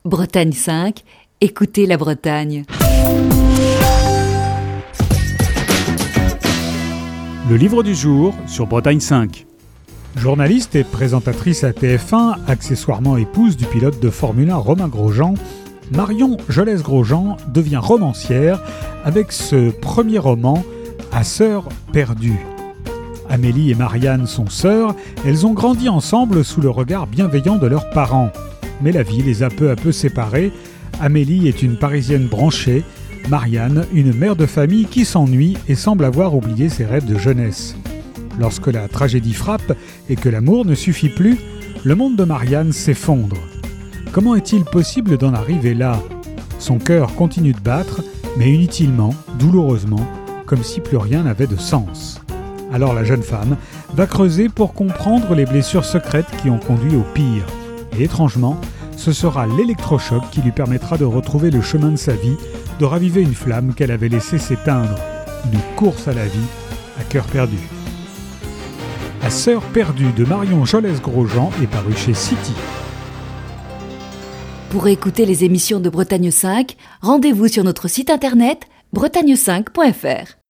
Bretagne 5, écoutez la Bretagne. Le livre du jour sur Bretagne 5. Journaliste et présentatrice à TF1, accessoirement épouse du pilote de Formule 1 Romain Grosjean, Marion Jolès-Grosjean devient romancière avec ce premier roman, À sœurs perdues. Amélie et Marianne sont sœurs, elles ont grandi ensemble sous le regard bienveillant de leurs parents. Mais la vie les a peu à peu séparées. Amélie est une Parisienne branchée, Marianne, une mère de famille qui s'ennuie et semble avoir oublié ses rêves de jeunesse. Lorsque la tragédie frappe et que l'amour ne suffit plus, le monde de Marianne s'effondre. Comment est-il possible d'en arriver là ? Son cœur continue de battre, mais inutilement, douloureusement, comme si plus rien n'avait de sens. Alors la jeune femme va creuser pour comprendre les blessures secrètes qui ont conduit au pire. Et étrangement, ce sera l'électrochoc qui lui permettra de retrouver le chemin de sa vie, de raviver une flamme qu'elle avait laissée s'éteindre. Une course à la vie, à cœur perdu. À sœurs perdues de Marion Jolès-Grosjean est paru chez City. Pour écouter les émissions de Bretagne 5, rendez-vous sur notre site internet bretagne5.fr.